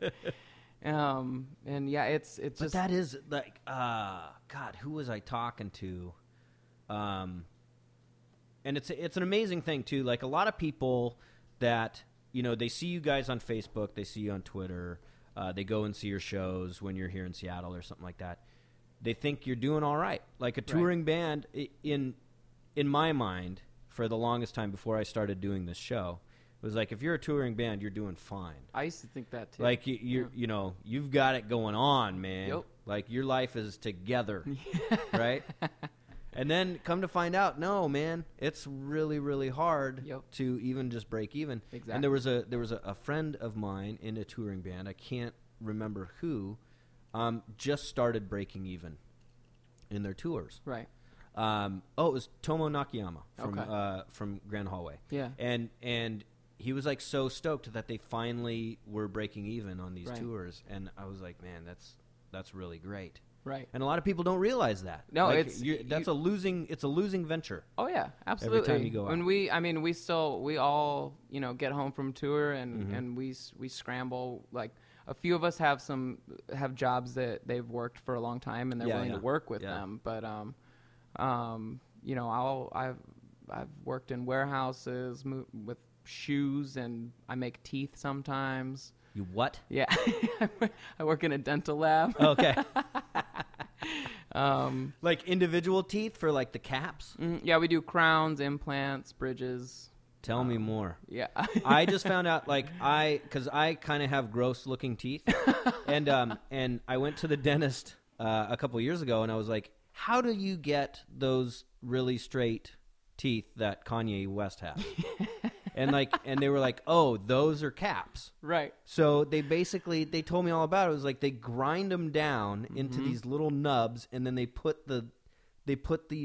um and yeah, it's it's But just that is like, uh, God, who was I talking to? Um, and it's it's an amazing thing too. Like, a lot of people that, you know, they see you guys on Facebook, they see you on Twitter, uh, they go and see your shows when you're here in Seattle or something like that. They think you're doing all right. Like a touring band, i- in in my mind, for the longest time before I started doing this show, it was like, if you're a touring band, you're doing fine. I used to think that too. Like, you, you're, you know, you've got it going on, man. Yep. Like, your life is together, right? And then come to find out, no, man, it's really, really hard Yep. to even just break even. Exactly. And there was a there was a, a friend of mine in a touring band. I can't remember who. Um, just started breaking even in their tours. right. Um, oh, it was Tomo Nakayama from Okay. uh, from Grand Hallway. Yeah. And and he was like so stoked that they finally were breaking even on these Right. tours, and I was like, man, that's that's really great. Right. And a lot of people don't realize that. No, Like, it's- you're- that's you- a losing. It's a losing venture. Oh yeah, absolutely. you go out. And we, I mean, we still, we all, you know, get home from tour and Mhm. and we s- we scramble. Like, a few of us have some have jobs that they've worked for a long time and they're Yeah, willing yeah. to work with Yeah. them. But um, um, you know, I'll I've I've worked in warehouses mo- with shoes, and I make teeth sometimes. You what? Yeah, I work in a dental lab. Okay. Um, Like individual teeth for like the caps. mm, yeah, we do crowns, implants, bridges. Tell me more. Yeah. I just found out, like, I, because I kind of have gross looking teeth, and um, and I went to the dentist uh, a couple years ago, and I was like, how do you get those really straight teeth that Kanye West has? And like, and they were like, oh, those are caps. Right. So they basically, they told me all about it. It was like they grind them down into Mhm. these little nubs, and then they put the, they put these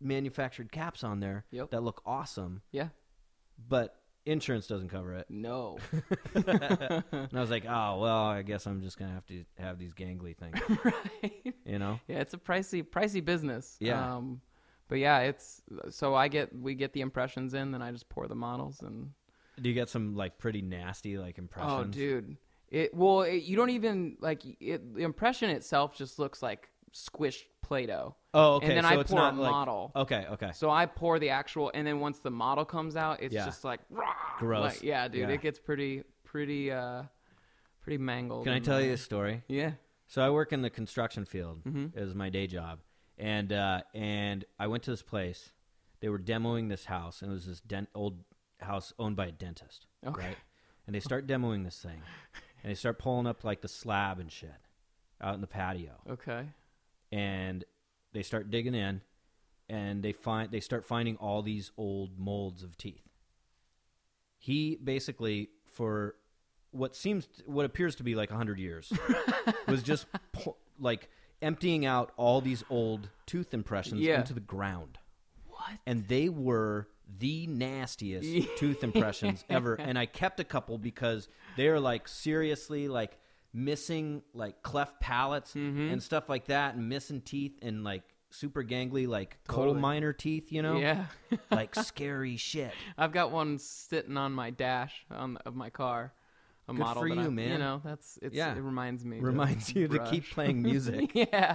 manufactured caps on there Yep. that look awesome, Yeah. but insurance doesn't cover it. No. And I was like, oh, well, I guess I'm just going to have to have these gangly things, Right. you know? Yeah, it's a pricey, pricey business. Yeah. Um, but yeah, it's so I get we get the impressions in, then I just pour the models and. Do you get some, like, pretty nasty, like, impressions? Oh, dude. It well, it, you don't even like it, the impression itself just looks like squished Play-Doh. Oh, okay. And then so I it's pour not a like, model. Okay, okay. So I pour the actual, and then once the model comes out, it's Yeah. just like rah, Gross. like, yeah, dude, Yeah. it gets pretty, pretty, uh, pretty mangled. Can I and, tell uh, you a story? Yeah. So I work in the construction field. Mhm. Is my day job, and uh, and I went to this place. They were demoing this house, and it was this dent- old house owned by a dentist, Okay. right? And they start demoing this thing, and they start pulling up like the slab and shit out in the patio, Okay. and they start digging in, and they find they start finding all these old molds of teeth. He basically, for what seems what appears to be like a hundred years, was just pu- like emptying out all these old tooth impressions Yeah. into the ground. What? And they were the nastiest Yeah. tooth impressions ever. And I kept a couple because they're like seriously like missing like cleft palates Mhm. and stuff like that, and missing teeth and like super gangly like coal Totally. miner teeth, you know? Yeah. Like scary shit. I've got one sitting on my dash on, of my car. A Good model for that you, I, man. You know, that's it's. Yeah. It reminds me. to Reminds you to brush. keep playing music. Yeah.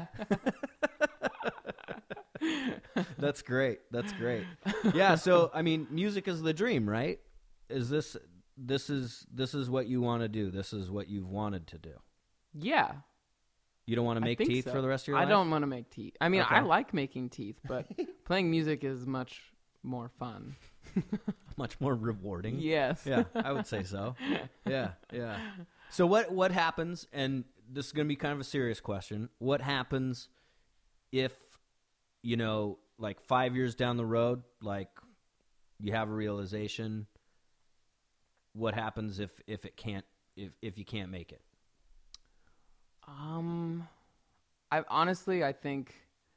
That's great. That's great. Yeah, so I mean, music is the dream, right? Is this this is this is what you want to do? This is what you've wanted to do. Yeah. You don't want to I make think teeth so. for the rest of your I life? don't want to make teeth. I mean, Okay. I like making teeth, but playing music is much more fun. Much more rewarding. Yes. Yeah, I would say so. Yeah, yeah. So what what happens, and this is going to be kind of a serious question, what happens if, you know, like five years down the road, like you have a realization, what happens if, if it can't, if, if you can't make it? Um, I honestly, I think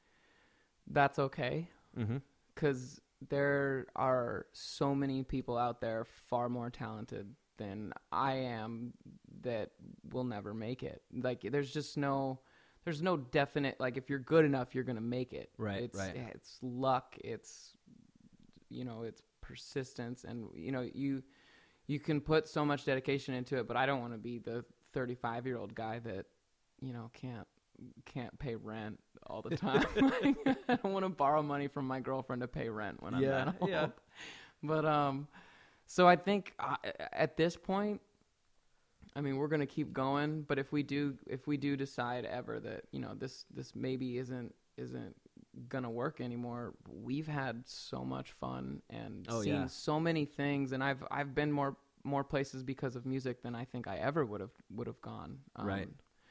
that's okay Mm-hmm. because there are so many people out there far more talented than I am that will never make it. Like, there's just no, there's no definite, like, if you're good enough, you're going to make it. Right, it's, right. It's luck. It's, you know, it's persistence. And, you know, you, you can put so much dedication into it, but I don't want to be the thirty-five year old guy that, you know, can't, can't pay rent all the time. Like, I don't want to borrow money from my girlfriend to pay rent when I'm Yeah, that old. yeah. But, um, so I think uh, at this point, I mean, we're going to keep going, but if we do, if we do decide ever that, you know, this, this maybe isn't, isn't going to work anymore, we've had so much fun and Oh, seen yeah. so many things. And I've, I've been more, more places because of music than I think I ever would have, would have gone. Um, Right.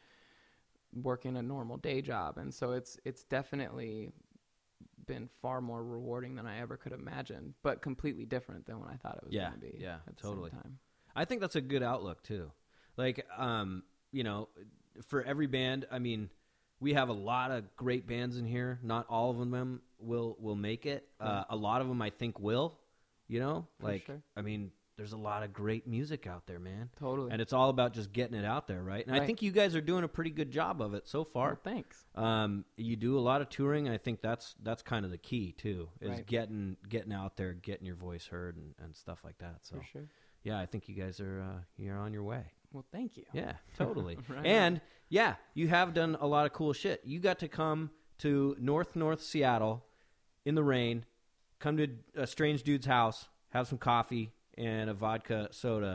Working a normal day job. And so it's, it's definitely been far more rewarding than I ever could imagine, but completely different than what I thought it was Yeah, going to be. yeah, at the totally. Same time. I think that's a good outlook too. Like, um, you know, for every band, I mean, we have a lot of great bands in here. Not all of them will will make it. Uh, a lot of them, I think, will. You know, For like, sure. I mean, there's a lot of great music out there, man. Totally. And it's all about just getting it out there, right? And I Right. think you guys are doing a pretty good job of it so far. Well, thanks. Um, you do a lot of touring. And I think that's that's kind of the key too, is Right. getting getting out there, getting your voice heard, and, and stuff like that. So For sure. yeah, I think you guys are uh, you're on your way. Well, thank you. Yeah, totally. Right And yeah, you have done a lot of cool shit. You got to come to North North Seattle in the rain, come to a strange dude's house, have some coffee and a vodka soda,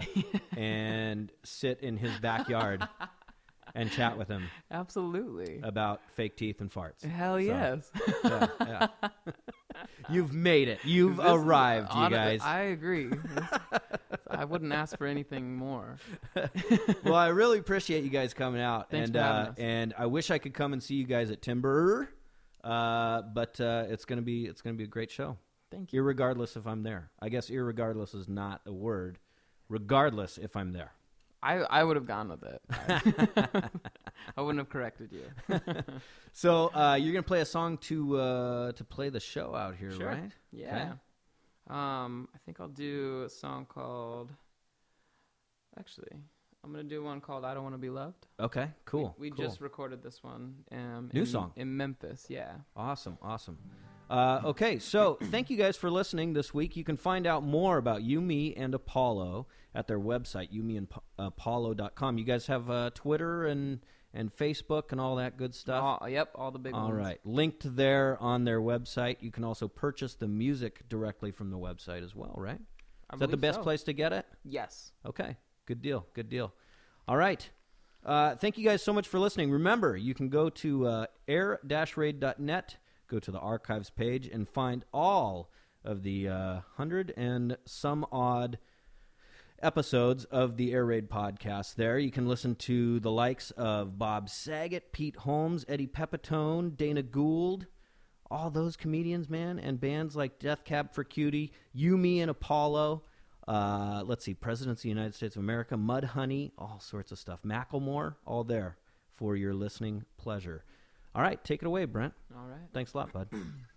and sit in his backyard and chat with him Absolutely. about fake teeth and farts. Hell So, yes. yeah, yeah. You've made it. You've This is- arrived, you hon- guys. I agree. This- I wouldn't ask for anything more. Well, I really appreciate you guys coming out, Thanks and for having uh, us. and I wish I could come and see you guys at Timber, uh, but uh, it's gonna be it's gonna be a great show. Thank you. Irregardless if I'm there, I guess irregardless is not a word. Regardless if I'm there, I, I would have gone with it. I, I wouldn't wouldn't have corrected you. So uh, you're gonna play a song to uh, to play the show out here, Sure. right? Yeah. Um, I think I'll do a song called. Actually, I'm gonna do one called "I Don't Want to Be Loved." Okay. Cool. We, we cool. just recorded this one. Um, New in, song. in Memphis. Yeah. Awesome, awesome. Uh, okay, so thank you guys for listening this week. You can find out more about You, Me, and Apollo at their website, you me and apollo dot com. You guys have uh, Twitter and, and Facebook and all that good stuff? All, yep, all the big all ones. right, linked there on their website. You can also purchase the music directly from the website as well, right? I Is that the believe best so. place to get it? Yes. Okay, good deal, good deal. All right. Uh, thank you guys so much for listening. Remember, you can go to uh, air dash raid dot net, go to the archives page, and find all of the uh, hundred and some odd episodes of the Air Raid podcast there. You can listen to the likes of Bob Saget, Pete Holmes, Eddie Pepitone, Dana Gould, all those comedians, man, and bands like Death Cab for Cutie, You, Me, and Apollo. Uh, let's see, Presidents of the United States of America, Mudhoney, all sorts of stuff. Macklemore, all there for your listening pleasure. All right, take it away, Brent. All right. Thanks a lot, bud.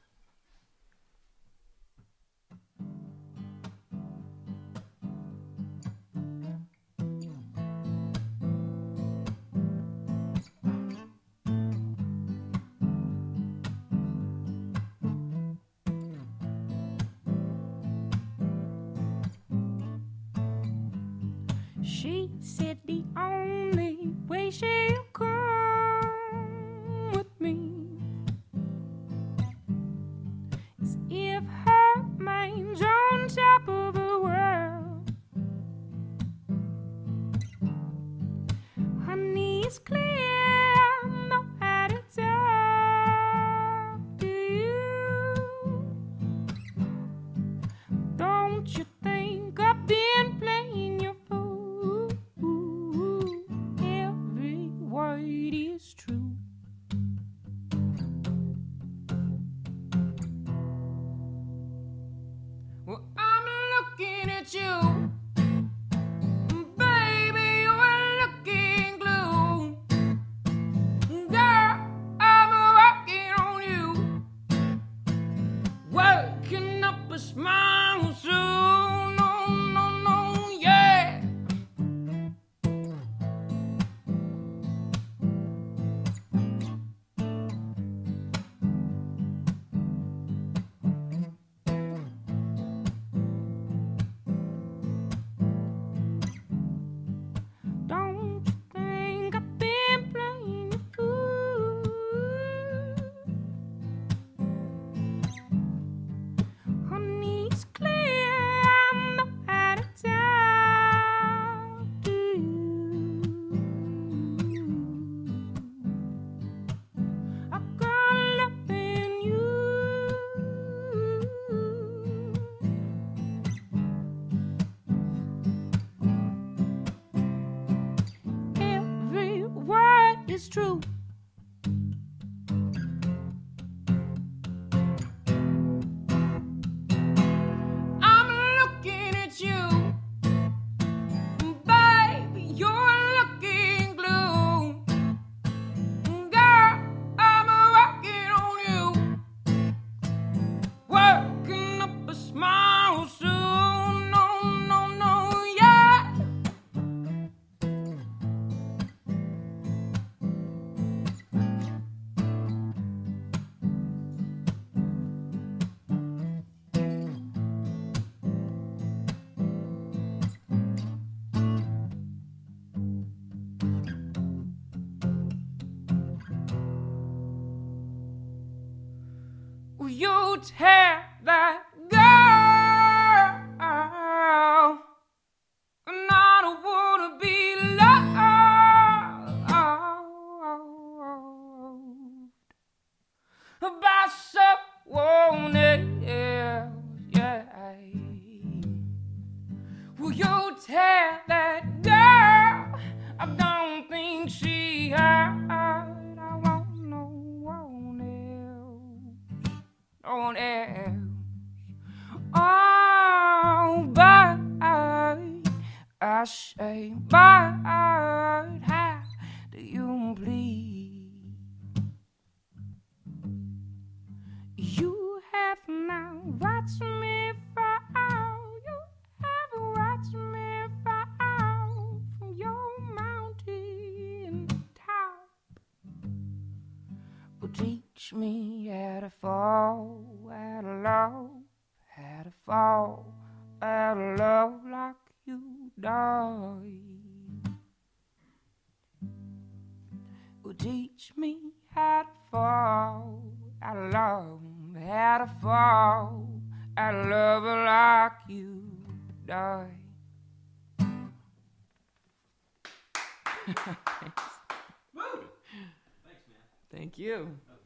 She said the only way she'll come with me is if her mind's on top of the world. Honey, it's clear I know how to talk to you. Don't you think I've been playing your fool? Every word is true. Well, I'm looking at you, baby, you're looking glue. Girl, I'm working on you, working up a smile soon. No, no, no, yeah. Don't you think I've been playing you fool? Honey, it's clear I know how to talk to you. I got love in you. Every word is true. I'm looking at you, baby, you're looking glue. Girl, I'm working on you, working up a smile soon. No, no, no, yeah. Will you tell that girl and I don't wanna be loved by someone else? Yeah. Will you tell that girl I don't think she heard? I want no one else. No one else. Oh, but I say, but how do you please? Well, teach me how to fall out of love, how to fall out of love like you died. Well, teach me how to fall out of love, how to fall out of love like you died. Thank you.